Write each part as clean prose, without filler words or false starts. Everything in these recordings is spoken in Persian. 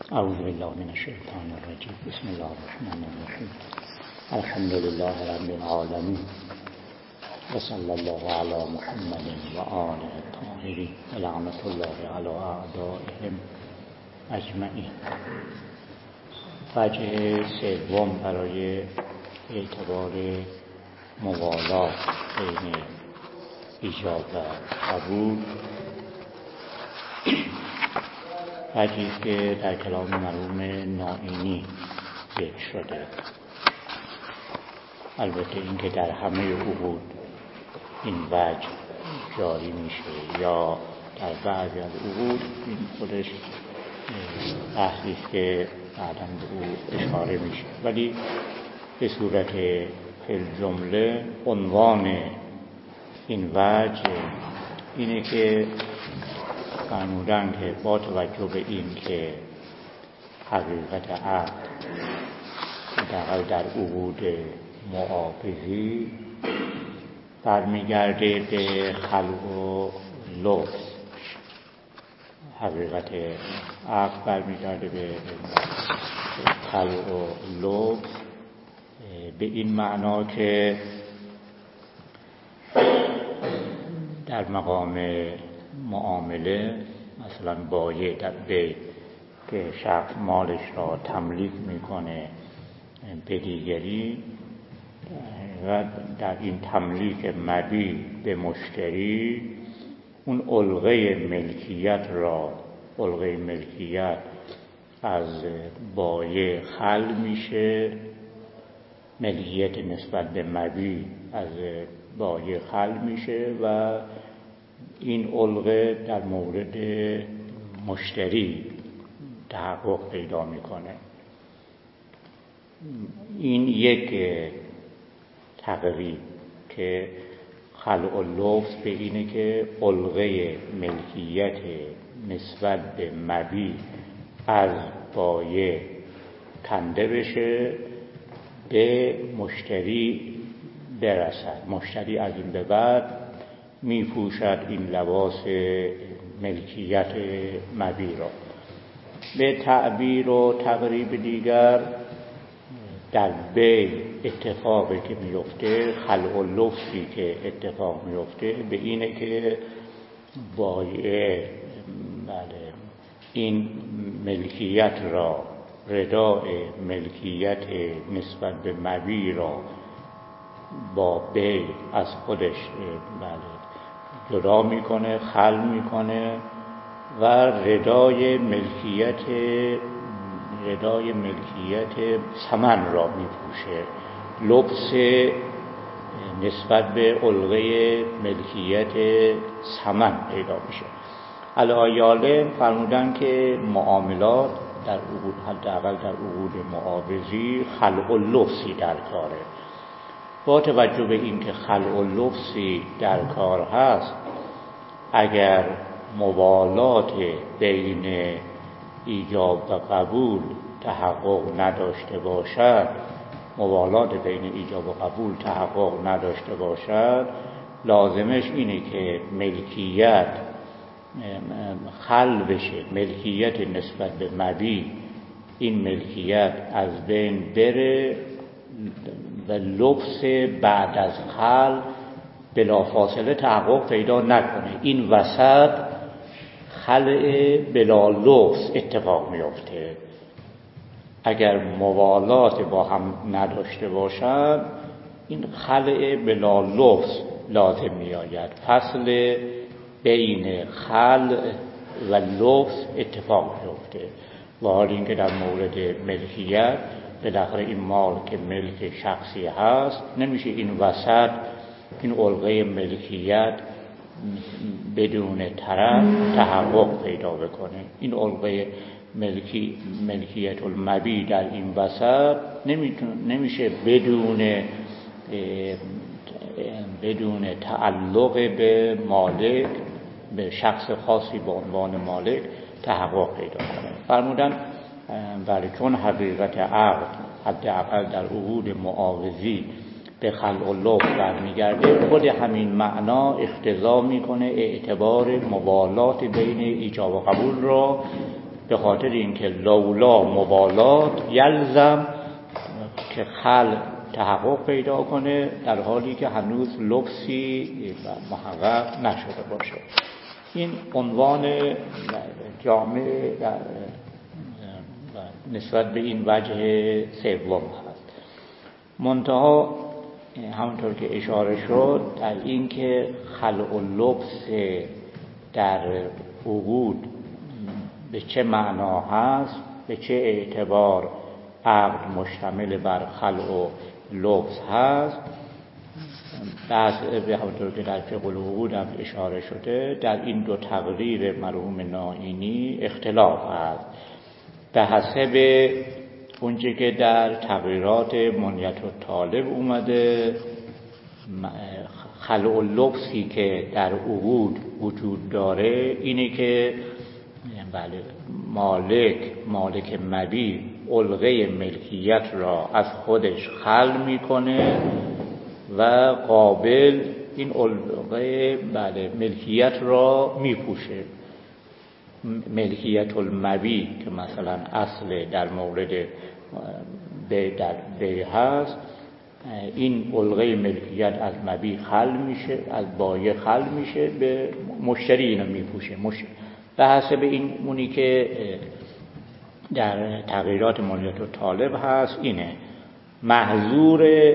اعوذ بالله من الشیطان الرجیم. بسم الله الرحمن الرحیم. الحمد لله رب العالمین و صلی الله علی محمد و آله الطاهرین و لعنت الله علی اعدائهم اجمعین. وجه سوم برای اعتبار موالات بین ایجاب و قبول وجهی که در کلام مرحوم نائینی ذکر شده. البته اینکه در همه عقود این وجه جاری میشه یا در بعضی از عقود، این خودش بحثی است که بعداً به او اشاره میشه، ولی به صورت فی الجمله عنوان این وجه اینه که فرمودن که با توجه به این که حقیقت عقد در عقود معاوضی برمیگرده به خلق و لبس، حقیقت عقد برمیگرده به خلق و لبس، به این معنا که در مقام معامله مثلا بایع در بی که شخص مالش را تملیک میکنه به دیگری و در این تملیک مبیع به مشتری اون علقه ملکیت از بایع خلع میشه، ملکیت نسبت به مبیع از بایع خلع میشه و این علقه در مورد مشتری تحقق پیدا میکنه. این یک تقریب که خلع اللفظ به اینه که علقه ملکیت نسبت به مبیع از بایع کنده بشه، به مشتری برسد. مشتری از این به بعد میپوشد این لباس ملکیت مبیع را. به تعبیر و تقریب دیگر در بیع اتفاقی که میفته، خلع اللفظی که اتفاق میفته به اینه که بایع این ملکیت را، رداء ملکیت نسبت به مبیع را با بیع از خودش جدا میکنه، خلع میکنه و ردای ملکیت ثمن را میپوشه، لبس نسبت به علقه ملکیت ثمن پیدا میشه. الایاله فرمودن که معاملات در عقود، حداقل در عقود معاوضی، خلع اللفظی در کاره. با توجه به این که خلع اللفظی در کار هست، اگر موالات بین ایجاب و قبول تحقق نداشته باشد، لازمش اینه که ملکیت خلع بشه، ملکیت نسبت به مبیع این ملکیت از بین بره و لبس بعد از خلع بلافاصله تحقق پیدا نکنه. این وسط خلع بلا لبس اتفاق میفته. اگر موالات با هم نداشته باشند، این خلع بلا لبس لازم می آید. فصل بین خلع و لبس اتفاق میفته. و حال اینکه در مورد ملکیت، بالاخره این مال که ملک شخصی هست، نمیشه این وسط این علقه ملکیت بدون طرف تحقق پیدا بکنه. این علقه ملکیت المبیع در این وسط نمیشه بدون تعلق به مالک، به شخص خاصی به عنوان مالک تحقق پیدا کنه. فرمودن ولی چون حقیقت عقد حداقل در عقود معاوضی به خلع اللفظ برمیگرده، خود همین معنا اقتضا میکنه اعتبار موالات بین ایجاب و قبول را به خاطر اینکه لولا مبالات یلزم که خلع تحقق پیدا کنه در حالی که هنوز لبسی محقق نشده باشه. این عنوان جامع نسبت به این وجه سوم هست. منتها همونطور که اشاره شد در این که خلع اللبس در عقود به چه معنا هست، به چه اعتبار عقد مشتمل بر خلع و لبس هست، به همونطور که در فقه العقود هم اشاره شده در این دو تقریر مرحوم نائینی اختلاف هست. به حسب اونچه که در تقریرات منیت الطالب اومده، خلع اللبسی که در عقود وجود داره اینه که مالک مبیع علقه ملکیت را از خودش خلع میکنه و قابل این علقه ملکیت را میپوشه. ملکیت المبیع که مثلا اصل در مورد در بیع هست، این علقه ملکیت از مبیع خلع میشه، از بایع خلع میشه، به مشتری اینو میپوشه. به حسب این اونی که در تغییرات منیت الطالب هست اینه محظور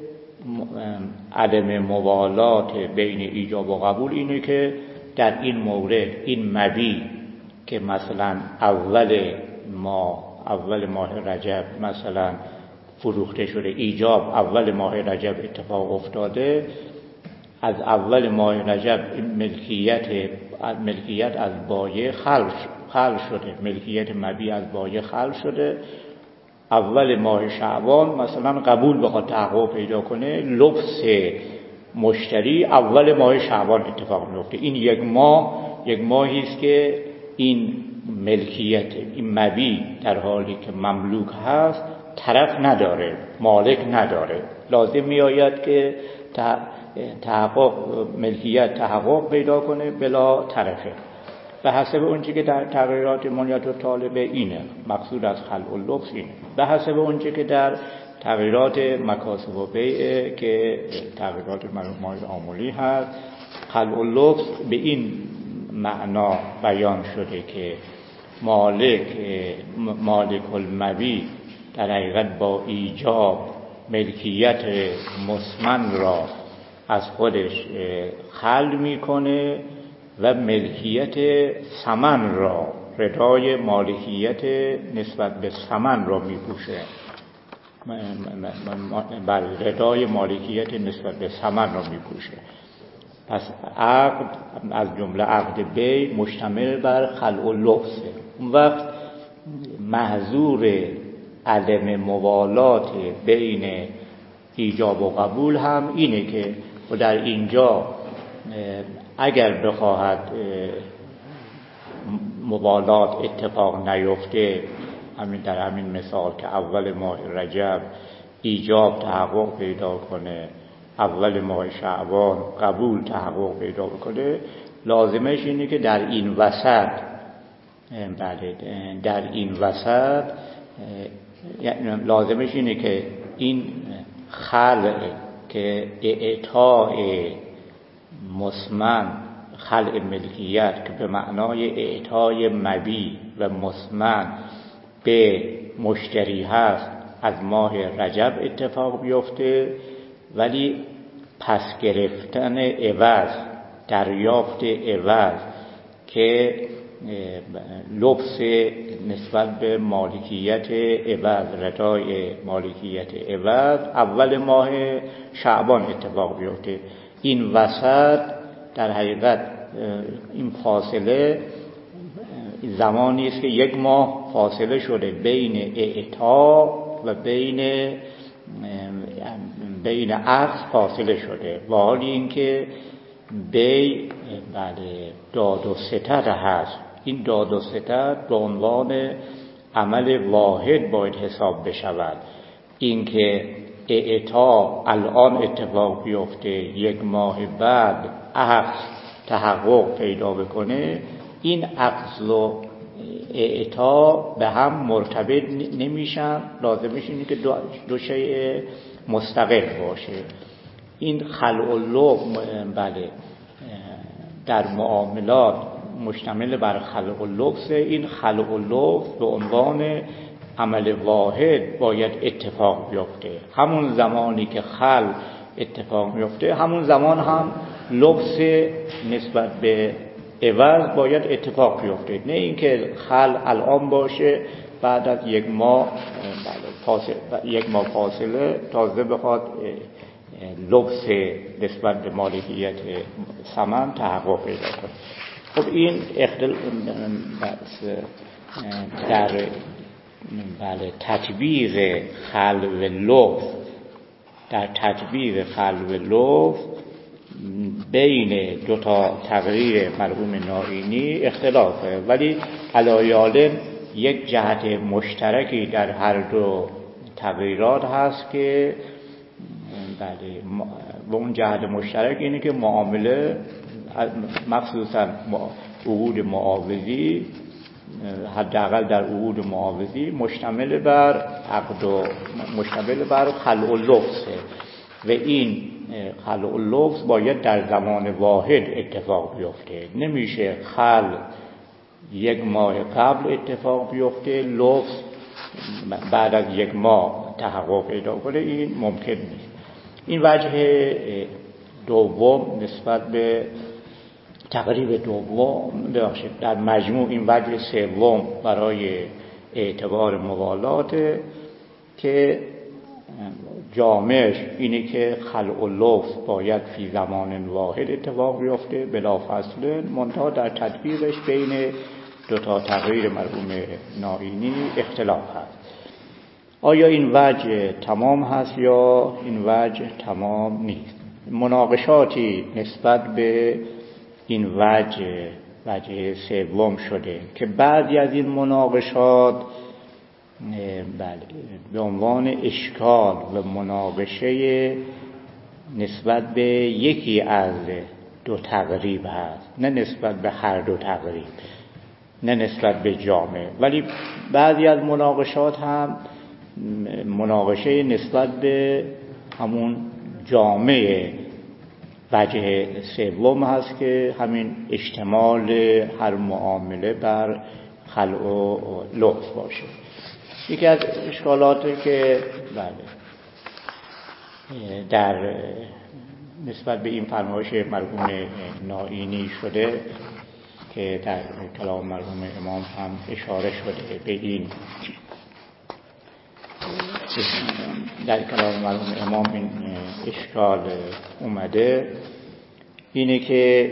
عدم موالات بین ایجاب و قبول اینه که در این مورد این مبیع که مثلا اول ماه رجب مثلا فروخته شده، ایجاب اول ماه رجب اتفاق افتاده، از اول ماه رجب ملکیت از بایع خلع شده، ملکیت مبیع از بایع خلع شده، اول ماه شعبان مثلا قبول بخواد تحقق پیدا کنه، لبس مشتری اول ماه شعبان اتفاق میفته. این یک ماهی است که این ملکیت این مبیع در حالی که مملوک هست طرف نداره، مالک نداره، لازم میآید که ملکیت تحقق پیدا کنه بلا طرفه. به حسب اونچه که در تغییرات منیت الطالب اینه مقصود از خلع اللبس اینه. به حسب اونچه که در تغییرات مکاسب و بیع که تغییرات مرحوم آملی هست، خلع اللبس به این معنا بیان شده که مالک المبیع در حقیقت با ایجاب ملکیت مسمن را از خودش خلع میکنه و ملکیت ثمن را، ردای مالکیت نسبت به ثمن را میپوشه، ردای مالکیت نسبت به ثمن را میپوشه. پس عقد از جمله عقد بیع مشتمل بر خلع اللبس. اون وقت محظور عدم موالات بین ایجاب و قبول هم اینه که در اینجا اگر بخواهد موالات اتفاق نیفته، در همین مثال که اول ماه رجب ایجاب تحقق پیدا کنه، اول ماه شعبان قبول تحقق پیدا کنه، لازمش اینه که در این وسط لازمش اینه که این خلع که اعطاء مسمن، خلع ملکیت که به معنای اعطای مبیع و مسمن به مشتری هست از ماه رجب اتفاق بیفته، ولی پس گرفتن عوض، دریافت عوض که لبس نسبت به مالکیت عوض، ردای مالکیت عوض اول ماه شعبان اتفاق بیفته. این وسط در حقیقت این فاصله زمانی است که یک ماه فاصله شده بین اعطا و بین عقد فاصله شده، و حالی اینکه بیع داد و ستد هست. این داد و ستد به عنوان عمل واحد باید حساب بشود. اینکه اعطا الان اتفاق بیفته، یک ماه بعد عقد تحقق پیدا بکنه، این عقد و اعطا به هم مرتبط نمیشن، لازمش اینه که دو شیء مستقل باشه. این خلع اللفظ بله در معاملات مشتمل بر خلع اللفظ. این خلع اللفظ به عنوان عمل واحد باید اتفاق بیفته. همون زمانی که خلع اتفاق میفته همون زمان هم لفظ نسبت به عوض باید اتفاق بیفته، نه اینکه خلع الان باشه بعد از یک ماه فاصله تازه بخواد لبس نسبت به مالکیت ثمن تحقق پیدا کنه. خب این در تطبیق خلع لفظ، در تطبیق خلع لفظ بین دو تا تقریر مرحوم نائینی اختلافه، ولی علایالم یک جهت مشترکی در هر دو تقریرات هست که و اون جهت مشترک اینه که معامله مخصوصا عقود معاوضی، حداقل در عقود معاوضی مشتمل بر عقد و مشتمل بر خلع اللفظ و این خلع اللفظ باید در زمان واحد اتفاق بیفته. نمیشه خلع یک ماه قبل اتفاق بیفته لفظ بعد از یک ماه تحقق پیدا کنه، این ممکن نیست. این وجه دوم نسبت به تقریب دوم ببخشید در مجموع این وجه سوم برای اعتبار موالات که جامعش اینه که خلع اللفظ باید فی زمان واحد اتفاق بیفته بلافاصله، منتها در تطبیقش بین دو تا تقریر مرحوم نائینی اختلاف هست. آیا این وجه تمام هست یا این وجه تمام نیست؟ مناقشاتی نسبت به این وجه سوم شده که بعضی از این مناقشات به عنوان اشکال و مناقشه نسبت به یکی از دو تقریب هست، نه نسبت به هر دو تقریب، نه نسبت به جامع. ولی بعضی از مناقشات هم مناقشه نسبت به همون جامع وجه سوم هست که همین اشتمال هر معامله بر خلع و لفظ باشه. یکی از اشکالاتی که در نسبت به این فرمایش مرحوم نائینی شده که در کلام مرحوم امام هم اشاره شده به این، در کلام مرحوم امام این اشکال اومده، اینه که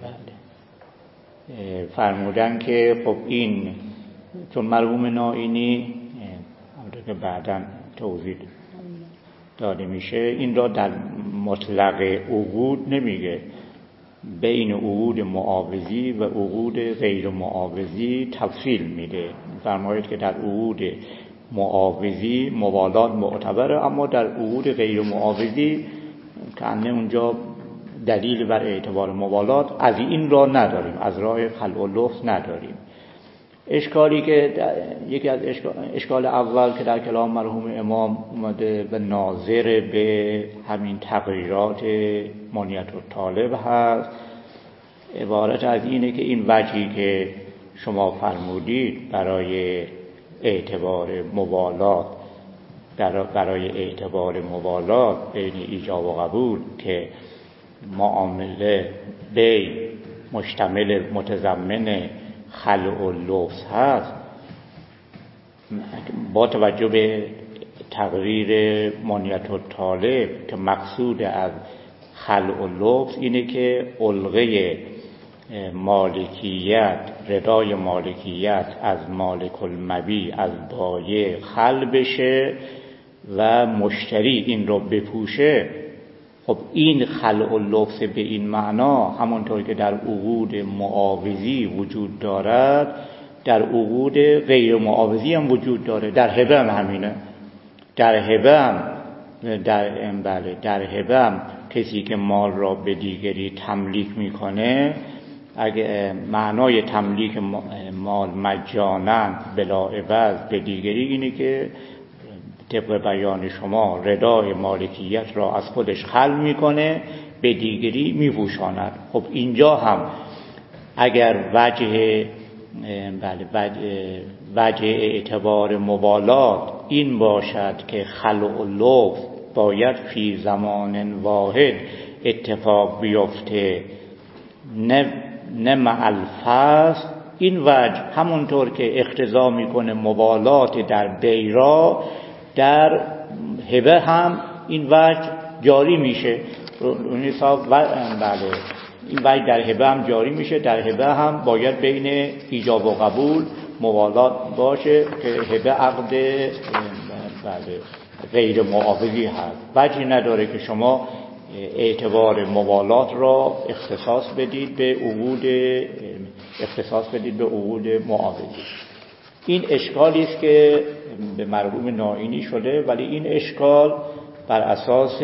فرمودن که خب این چون مرحوم نائینی همونطور که بعداً توضیح داده میشه این را در مطلق عقود نمیگه، بین عقود معاوضی و عقود غیر معاوضی تفصیل میده. فرماید که در عقود معاوضی موالات معتبره، اما در عقود غیر معاوضی که اونجا دلیل بر اعتبار موالات از این راه نداریم، از راه خلع اللفظ نداریم. اشکالی که یکی از اشکال اول که در کلام مرحوم امام اومده و ناظر به همین تقریرات منیت الطالب هست، عبارت از اینه که این وجهی که شما فرمودید برای اعتبار موالات، برای اعتبار موالات بین ایجاب و قبول که معامله بی مشتمل متضمن خلع اللفظ هست، با توجه به تقریر منیت الطالب که مقصود از خلع اللفظ اینه که علقه مالکیت، ردای مالکیت از مالک المبیع از بایع خلع بشه و مشتری این رو بپوشه. خب این خلع اللفظ به این معنا همونطور که در عقود معاوضی وجود دارد در عقود غیر معاوضی هم وجود داره، در هبه هم همینه. در هبه هم کسی که مال را به دیگری تملیک میکنه اگه معنای تملیک مال مجانا بلا عوض به دیگری اینه که طبق بیان شما ردای مالکیت را از خودش خلع میکنه، به دیگری میپوشاند. خب اینجا هم اگر وجه اعتبار مبالات این باشد که خلع اللفظ باید فی زمان واحد اتفاق بیفته نه مع الفصل، این وجه همونطور که اقتضا میکنه مبالات در بیرا، در هبه هم این وجه جاری میشه. این وجه در هبه هم جاری میشه. در هبه هم باید بین ایجاب و قبول مبالات باشه که هبه عقد غیر معاوضی هست. وجهی نداره که شما اعتبار مبالات را اختصاص بدید به عقود معاوضی. این اشکالی است که به مرحوم نائینی شده، ولی این اشکال بر اساس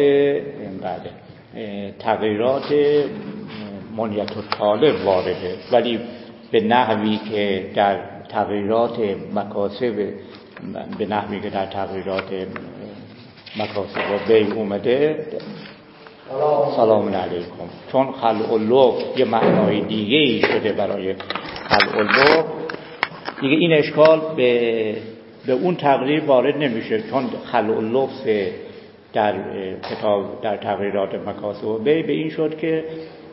تغییرات منیت الطالب وارده، ولی به نحوی که در تغییرات مکاسب و بیع اومده. سلام علیکم. چون خلع اللفظ یه معنای دیگه ای شده برای خلع اللفظ، دیگه این اشکال به اون تقریب وارد نمیشه، چون خلع اللفظ در کتاب در تغییرات مکاسب و بیع به این شد که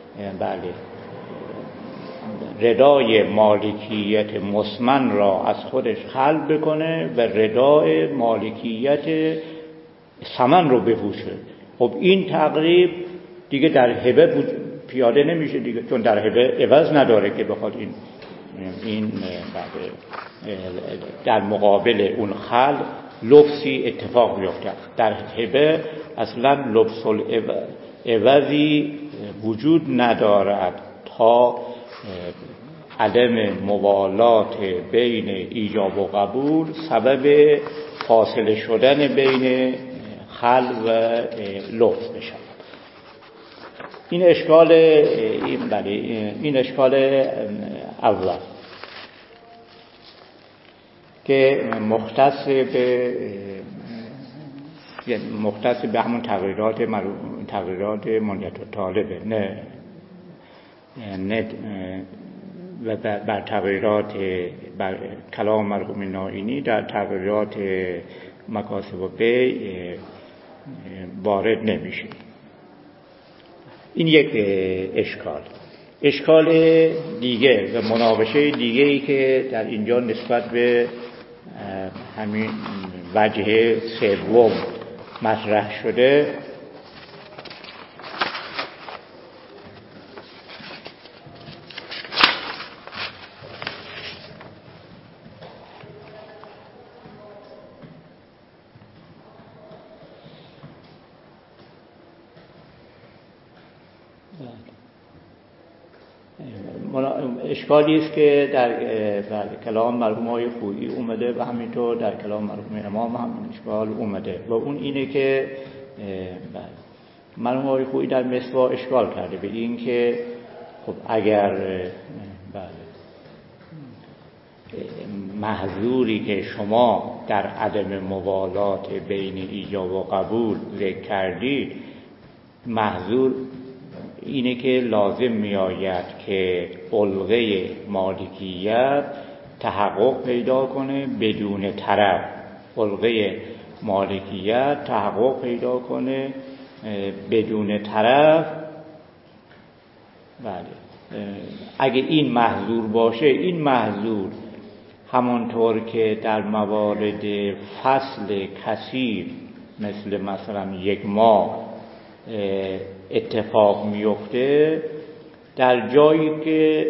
ردای مالکیت مسمن را از خودش خلع بکنه و ردای مالکیت ثمن رو بپوشه. خب این تقریب دیگه در هبه پیاده نمیشه دیگه، چون در هبه عوض نداره که بخواد این در مقابل اون خلع لفظی اتفاق بیفته. در هبه اصلا لفظ العوضی وجود ندارد تا عدم موالات بین ایجاب و قبول سبب فاصله شدن بین خلع و لفظ بشود. این اشکال اول که مختص به همون تغییرات منیت الطالبه، نه و بر کلام مرحوم نائینی در تغییرات مکاسب و بیع وارد نمیشه. این یک اشکال دیگه و مناقشه دیگه ای که در اینجا نسبت به همین وجه سوم مطرح شده، اشکالی است که در کلام مرحوم آقای خویی اومده و همینطور در کلام مرحوم امام هم اشکال اومده، و اون اینه که مرحوم آقای خویی در مصباح اشکال کرده به این که خب اگر محظوری که شما در عدم موالات بین ایجاب و قبول ذکر کردید، محظور اینه که لازم می آید که علقه مالکیت تحقق پیدا کنه بدون طرف. علقه مالکیت تحقق پیدا کنه بدون طرف. بله، اگه این محظور باشه، این محظور همانطور که در موارد فصل کثیر مثلا 1 ماه اتفاق میفته، در جایی که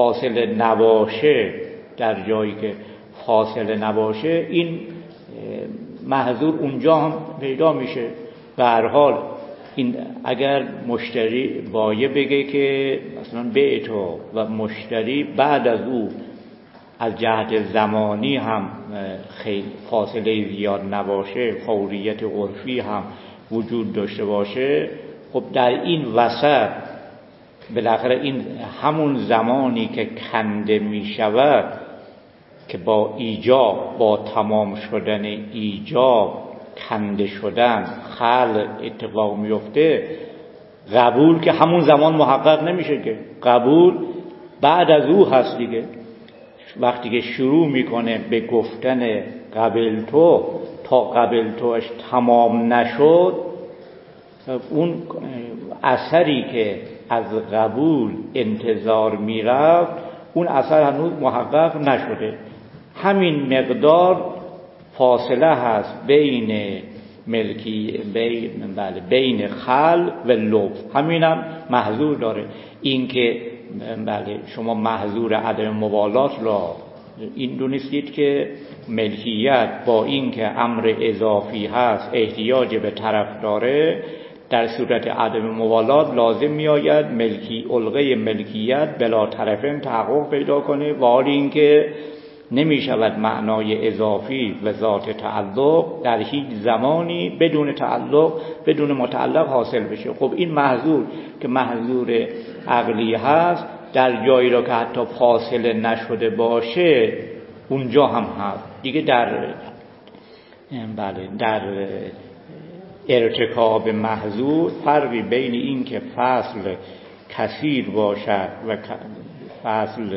فاصله نباشه این محظور اونجا هم پیدا میشه. به هر حال این اگر مشتری بایع بگه که مثلا بیع تو و مشتری بعد از او از جهت زمانی هم خیلی فاصله زیاد نباشه، فوریت عرفی هم وجود داشته باشه، خب در این وسط بالاخره این همون زمانی که کنده می شود که با ایجاب، با تمام شدن ایجاب کنده شدن خلق اتفاق میفته، قبول که همون زمان محقق نمیشه، که قبول بعد از او هست دیگه. وقتی که شروع میکنه به گفتن قبل تو تا قبل توش تمام نشد، اون اثری که از قبول انتظار میرفت اون اثر هنوز محقق نشده. همین مقدار فاصله هست بین بین خلق و لطف، همینم محظور داره. این که شما محظور عدم مبالات را این دونستید که ملکیت با این که امر اضافی هست احتیاج به طرف داره، در صورت عدم مبالات لازم می آید علقه ملکیت بلا طرفین تحقق پیدا کنه، و حال این که نمی شود معنای اضافی و ذات تعلق در هیچ زمانی بدون تعلق بدون متعلق حاصل بشه. خب این محظور که محظور عقلی هست، در جایی را که حتی فاصله نشده باشه اونجا هم هست دیگه. در ارتکاب محظور فرقی بین این که فصل کثیر باشد و فصل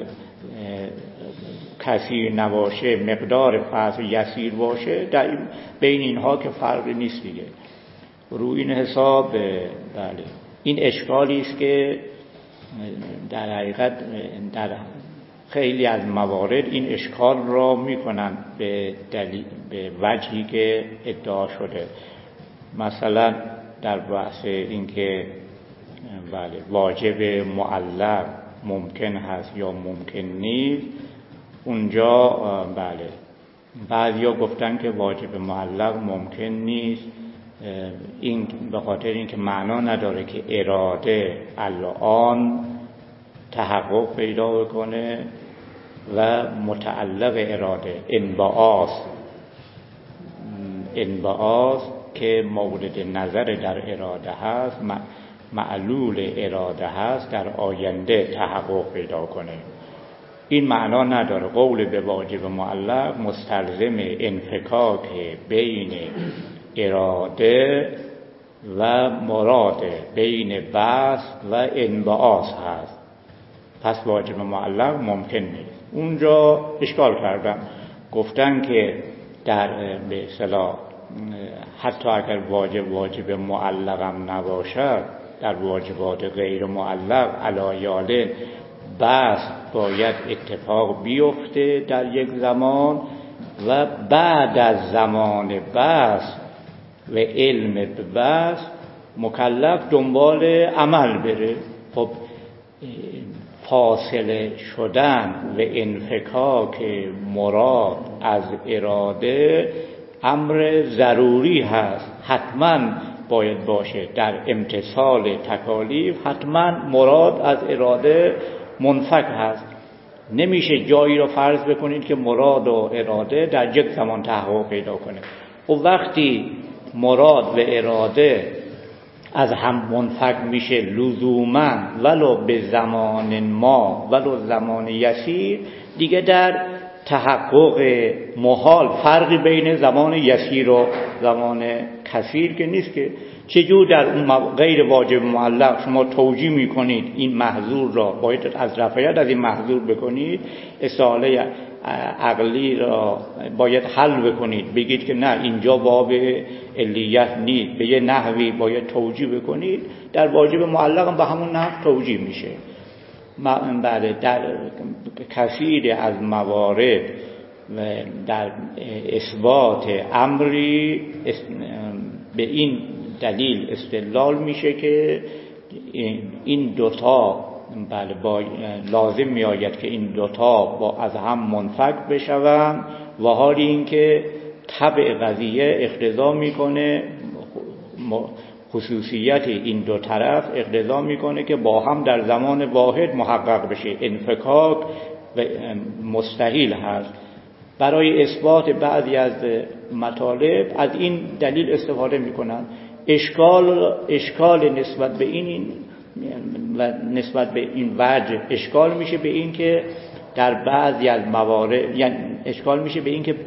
کثیر نباشه، مقدار فصل یسیر باشه، در بین اینها که فرقی نیست دیگه. رو این حساب این اشکالی است که در حقیقت در خیلی از موارد این اشکال را میکنن به وجهی که ادعا شده. مثلا در بحث این که واجب معلق ممکن هست یا ممکن نیست، اونجا بعضیا گفتن که واجب معلق ممکن نیست، این به خاطر اینکه معنا نداره که اراده الان تحقق پیدا بکنه و متعلق اراده انبعاث که مورد نظر در اراده هست، معلول اراده هست، در آینده تحقق پیدا کنه. این معنا نداره. قول به واجب معلق مستلزم انفکاک بین اراده و مراد، بین بحث و انبعاث هست. پس واجب معلق ممکن نیست. اونجا اشکال کردن، گفتن که در به اصطلاح حتی اگر واجب معلقم نباشد، در واجبات غیر معلق علایاله بحث باید اتفاق بیفته در یک زمان و بعد از زمان بحث و علم به بحث مکلف دنبال عمل بره. خب فاصله شدن و انفکاک مراد از اراده امر ضروری هست، حتما باید باشه. در امتثال تکالیف حتما مراد از اراده منفک هست. نمیشه جایی را فرض بکنید که مراد و اراده در یک زمان تحقق پیدا کنه. و وقتی مراد و اراده از هم منفک میشه لزوما ولو به زمان ما ولو زمان یسیر، دیگه در تحقق محال فرقی بین زمان یسیر و زمان کثیر که نیست. که چجور در اون غیر واجب معلق شما توجیه میکنید این محظور را باید از رفعیت از این محظور بکنید، استحاله عقلی را باید حل بکنید، بگید که نه اینجا باب علیت نیست، به یه نحوی باید توجیه بکنید. در واجب معلق هم به همون نحو توجیه میشه. در کثیر از موارد در اثبات امری به این دلیل استدلال میشه که این دوتا لازم می آید که این دوتا از هم منفک بشوند، و حال این که طبع قضیه اقتضا میکنه، خصوصیت این دو طرف اقتضا میکنه که با هم در زمان واحد محقق بشه. انفکاک مستحیل هست. برای اثبات بعضی از مطالب از این دلیل استفاده میکنن. اشکال نسبت به این نسبت به این وجه اشکال میشه به این که در بعضی از موارد، یعنی اشکال میشه به این که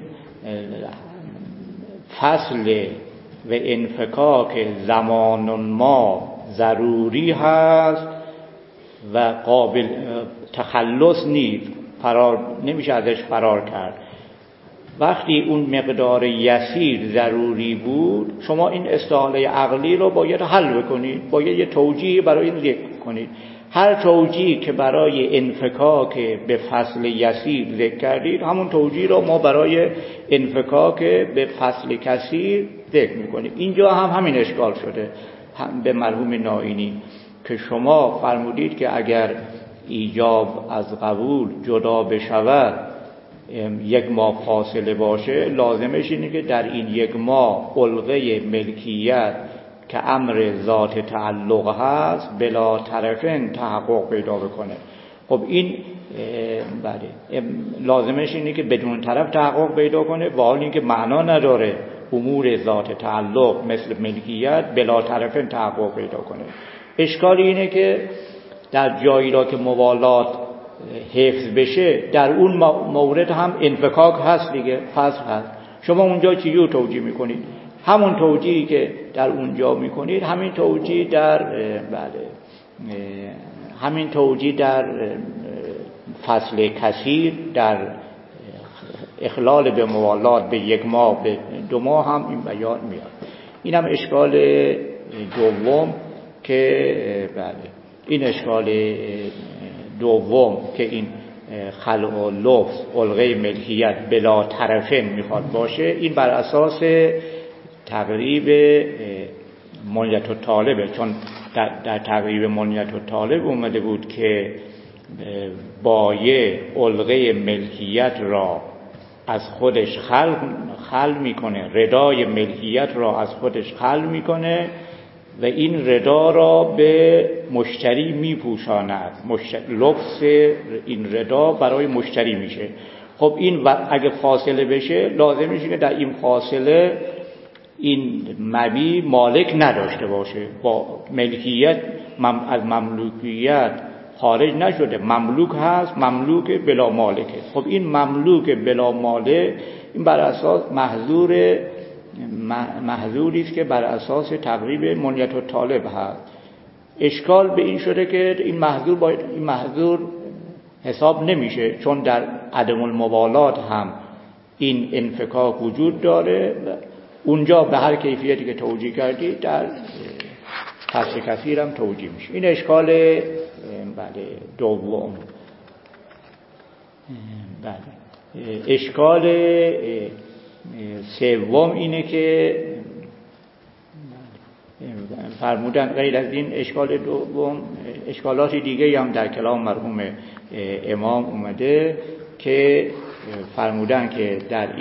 فصل و انفکاک زمان ما ضروری هست و قابل تخلص نیست، نمیشه ازش فرار کرد. وقتی اون مقدار یسیر ضروری بود، شما این استحاله عقلی رو باید حل بکنید، باید یه توجیه برای این ذکر کنید. هر توجیه که برای انفکاک به فصل یسیر ذکر کردید، همون توجیه رو ما برای انفکاک به فصل کثیر ذکر میکنیم. اینجا هم همین اشکال شده به مرحوم نائینی که شما فرمودید که اگر ایجاب از قبول جدا بشود، یک ماه فاصله باشه، لازمش اینه که در این یک ماه علقه ملکیت که امر ذات تعلق هست بلا طرفین تحقق پیدا بکنه. خب این بله لازمش اینه که بدون طرف تحقق پیدا کنه، و حال اینکه معنا نداره امور ذات تعلق مثل ملکیت بلا طرفین تحقق پیدا کنه. اشکال اینه که در جایی را که موالات حفظ بشه، در اون مورد هم انفکاک هست دیگه، فصل هست. شما اونجا چجور توجیه میکنید؟ همون توجیهی که در اونجا میکنید، همین توجیه در همین توجیه در فصل کثیر، در اخلال به موالات به یک ماه به 2 ماه هم این بیان میاد. این هم اشکال دوم که این اشکال دوم که این خلع و لفظ علقه ملکیت بلا طرفین میخواد باشه، این بر اساس تقریب منیت الطالبه. چون در تقریب منیت الطالب اومده بود که بایع علقه ملکیت را از خودش خلع میکنه، ردای ملکیت را از خودش خلع میکنه و این ردا را به مشتری میپوشاند. لفظ این ردا برای مشتری میشه. خب این اگه فاصله بشه، لازم میشه که در این فاصله این مبیع مالک نداشته باشه، با ملکیت از مملوکیت خارج نشده، مملوک هست، مملوک بلا مالکه. خب این مملوک بلا مالک این بر اساس محظوری است که بر اساس تقریب منیت الطالب هست. اشکال به این شده که این محظور حساب نمیشه، چون در عدم الموالات هم این انفکاک وجود داره. اونجا به هر کیفیتی که توجیه کردی در فصل کثیر هم توجیه میشه. این اشکال دوم. اشکال سوم اینه که فرمودن غیر از این اشکال دوم، اشکالات دیگه هم در کلام مرحوم امام اومده که فرمودن که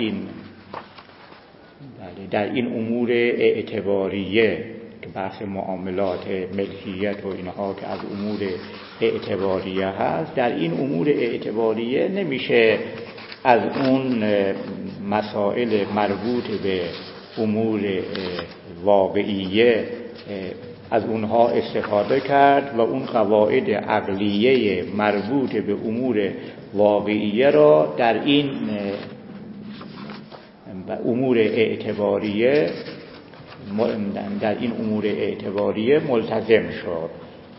در این امور اعتباریه که بحث معاملات ملکیت و اینها که از امور اعتباریه هست، در این امور اعتباریه نمیشه از اون مسائل مربوط به امور واقعیه از اونها استفاده کرد و اون قواعد عقلیه مربوط به امور واقعیه را در این امور اعتباریه ملتزم شد.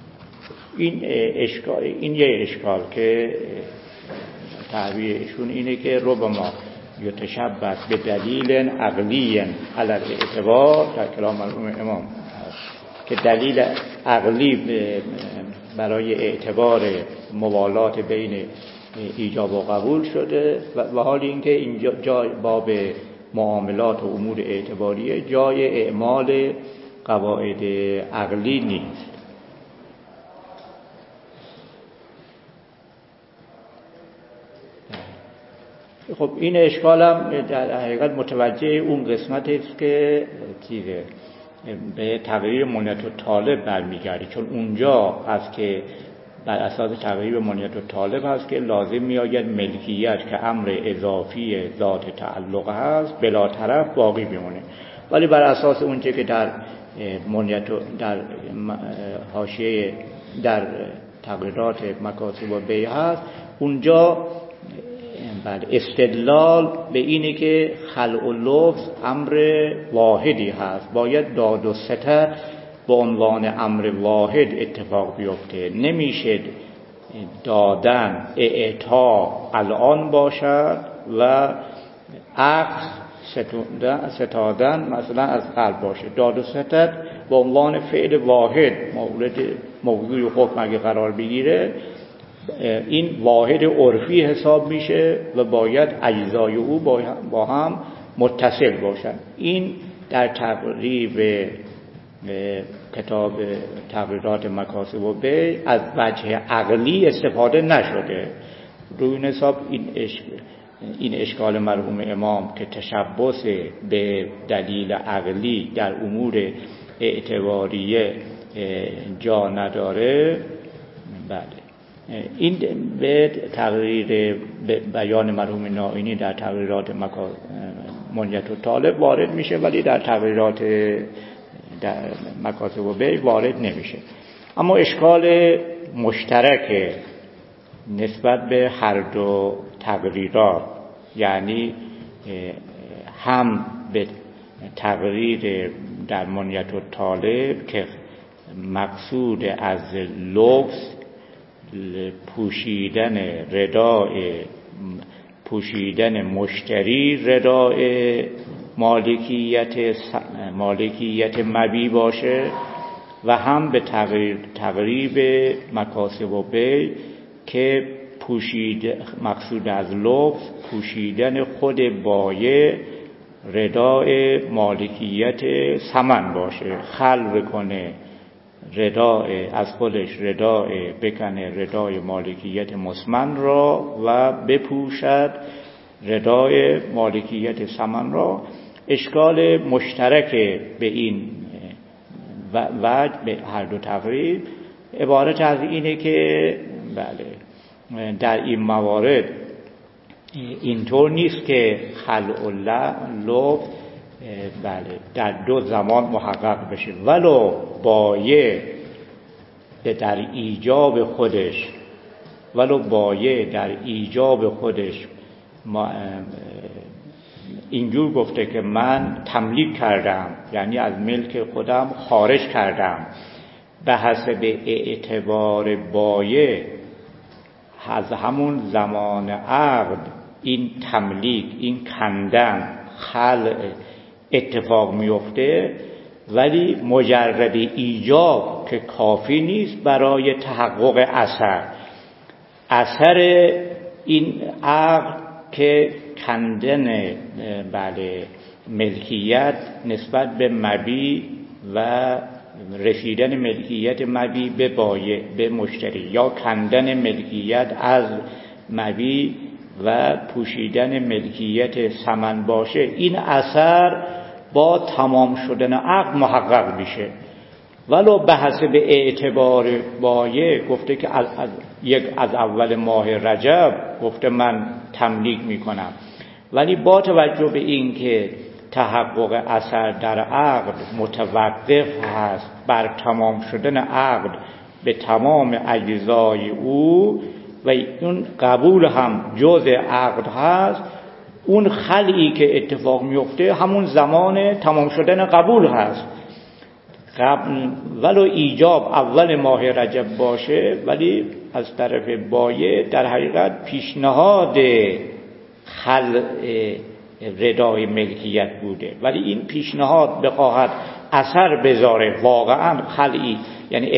این یه اشکال که تعبیرشون اینه که ربما یتشبث به دلیل عقلی علی الاعتبار، در کلام مرحوم امام که دلیل عقلی برای اعتبار موالات بین ایجاب و قبول شده و حال اینکه اینجا جای باب معاملات و امور اعتباریه جای اعمال قواعد عقلی نیست. خب این اشکال هم در حقیقت متوجه اون قسمت است که به تقریر منیت الطالب برمیگردی، چون اونجا هست که بر اساس تقریر منیت الطالب هست که لازم میآید ملکیت که امر اضافی ذات تعلق هست بلا طرف باقی بمونه. ولی بر اساس اونچه که در منیت در حاشیه در تغییرات مکاسب و بیع هست، اونجا استدلال به اینه که خلع و لفظ امر واحدی هست، باید داد و ستد به عنوان امر واحد اتفاق بیفته. نمیشه دادن اعطا الان باشد و عقد ستادن مثلا از قلب باشه. داد و ستد به عنوان فعل واحد موضوع حکم اگه قرار بگیره، این واحد عرفی حساب میشه و باید اجزای او با هم متصل باشن. این در تقریب کتاب تغییرات مکاسب و بیع از وجه عقلی استفاده نشده. روی این حساب این اشکال مرحوم امام که تشبث به دلیل عقلی در امور اعتباریه جا نداره. بله، این به تقریر بیان مرحوم نائینی در تغییرات منیت و طالب وارد میشه، ولی در تغییرات در مکاسب و بیع وارد نمیشه. اما اشکال مشترک نسبت به هر دو تغییرات، یعنی هم به تغییر در منیت و طالب که مقصود از لفظ پوشیدن مشتری ردای مالکیت مبیع باشه، و هم به تقریب مکاسب و بیع که مقصود از لفظ پوشیدن خود بایع ردای مالکیت ثمن باشه، خلع کنه ردای از خودش، ردای بکنه ردای مالکیت مثمن را و بپوشد ردای مالکیت ثمن را. اشکال مشترک به این وجه به هر دو تقریب عبارت از اینه که بله در این موارد اینطور نیست که خلع و لفظ بله در دو زمان محقق بشه، ولو بایع در ایجاب خودش اینجور گفته که من تملیک کردم، یعنی از ملک خودم خارج کردم، به حسب اعتبار بایع از همون زمان عقد این تملیک، این کندن، خلع اتفاق میفته، ولی مجرد ایجاب که کافی نیست برای تحقق اثر این عقد که کندن بله ملکیت نسبت به مبیع و رسیدن ملکیت مبیع به بایع به مشتری، یا کندن ملکیت از مبیع و پوشیدن ملکیت ثمن باشه، این اثر با تمام شدن عقد محقق میشه. ولو به حسب اعتبار بایع گفته که از اول ماه رجب گفته من تملیک میکنم، ولی با توجه به این که تحقق اثر در عقد متوقف هست بر تمام شدن عقد به تمام اجزای او و اون قبول هم جزء عقد هست، اون خلعی که اتفاق میفته همون زمان تمام شدن قبول هست. ولو ایجاب اول ماه رجب باشه، ولی از طرف بایع در حقیقت پیشنهاد خلع ردای ملکیت بوده، ولی این پیشنهاد بخواهد اثر بذاره واقعا خلعی، یعنی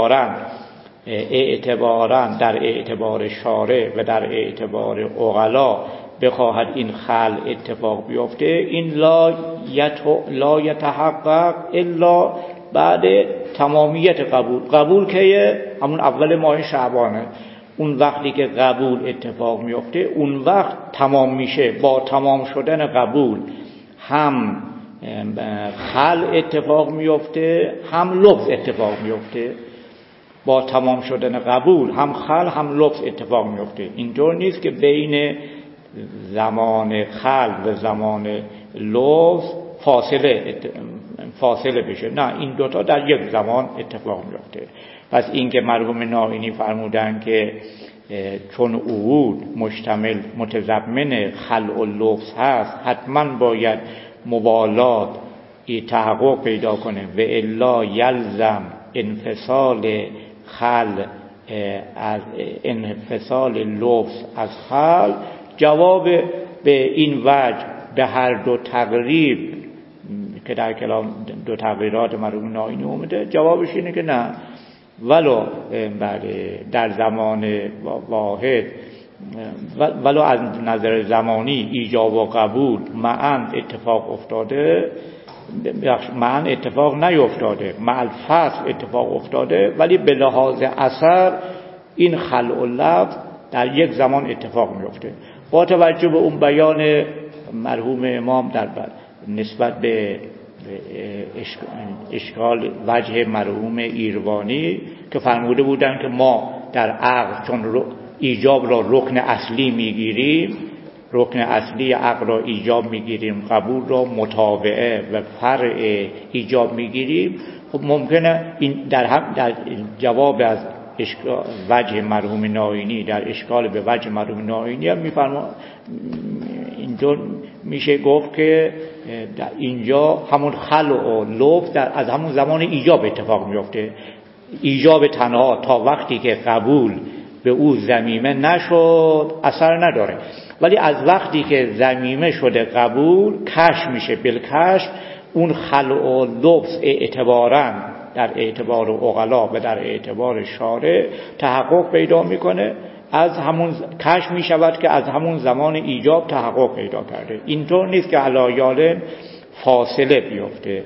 اعتباراً در اعتبار شارع و در اعتبار عقلا بخواهد این خلع اتفاق بیفته، این لا یتحقق الا بعد تمامیت قبول که همون اول ماه شعبانه. اون وقتی که قبول اتفاق میفته اون وقت تمام میشه. با تمام شدن قبول هم خلع اتفاق میفته هم لفظ اتفاق میفته. با تمام شدن قبول هم خلع هم لفظ اتفاق میفته. اینطور نیست که بین زمان خلع و زمان لفظ فاصله بشه. نه، این دوتا در یک زمان اتفاق میفته. پس این که مرحوم نائینی فرمودن که چون عقود متضمن خلع اللفظ هست، حتما باید موالات تحقق پیدا کنه و الا یلزم انفصال خلع از انفصال لفظ از خلع. جواب به این وجه به هر دو تقریب که در کلام دو تقریرات مرحوم نائینی اومده، جوابش اینه که نه، ولو در زمان واحد ولو از نظر زمانی ایجاب و قبول معاً اتفاق افتاده، معاً اتفاق نیفتاده، مع الفصل اتفاق افتاده، ولی به لحاظ اثر این خلع اللفظ در یک زمان اتفاق میفته. با توجه به اون بیان مرحوم امام در نسبت به اشکال وجه مرحوم ایروانی که فرموده بودن که ما در عقد چون ایجاب را رکن اصلی میگیریم، رکن اصلی عقد را ایجاب میگیریم، قبول را متابعه و فرع ایجاب میگیریم، خب ممکنه این در جواب از وجه مرحوم نائینی، در اشکال به وجه مرحوم نائینی هم اینجا میشه گفت که در اینجا همون خلع و لفظ از همون زمان ایجاب اتفاق میفته. ایجاب تنها تا وقتی که قبول به او ضمیمه نشد اثر نداره، ولی از وقتی که ضمیمه شده قبول کشف میشه، بالکشف اون خلع و لفظ اعتباراً در اعتبار عقلا و در اعتبار شارع تحقق پیدا میکنه، از همون کشف می شود که از همون زمان ایجاب تحقق پیدا کرده. اینطور نیست که علایال فاصله بیفته.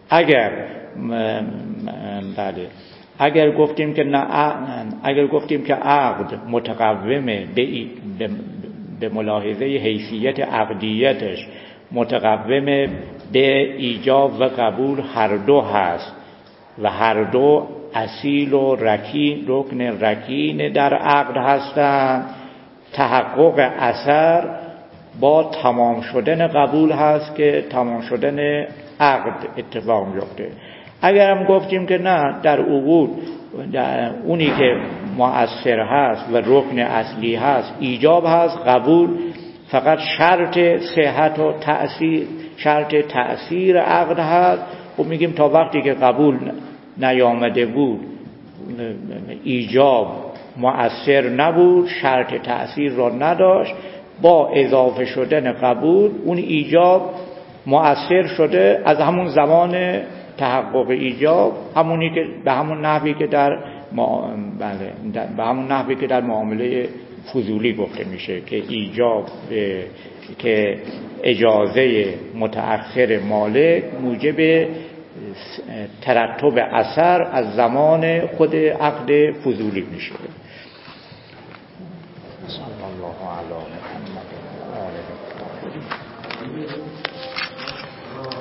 اگر گفتیم که نه، اگر گفتیم که عقد متقومه به ملاحظه حیثیت عقدیتش متقومه به ایجاب و قبول هر دو هست و هر دو اصیل و رکن رکین در عقد هستند، تحقق اثر با تمام شدن قبول هست که تمام شدن عقد اتفاق میفته. اگر هم گفتیم که نه، در عقود اونی که مؤثر هست و رکن اصلی هست ایجاب هست، قبول فقط شرط صحت و تأثیر، شرط تأثیر عقد هست. خب میگیم تا وقتی که قبول نیامده بود ایجاب مؤثر نبود، شرط تأثیر را نداشت. با اضافه شدن قبول اون ایجاب مؤثر شده از همون زمان تحقق ایجاب، همونی که به همون نحوی که به همون نحوی که در معامله فضولی گفته میشه که ایجاب که اجازه متأخر مالک موجب ترتب اثر از زمان خود عقد فضولی میشه. صلی الله علی محمد و آله.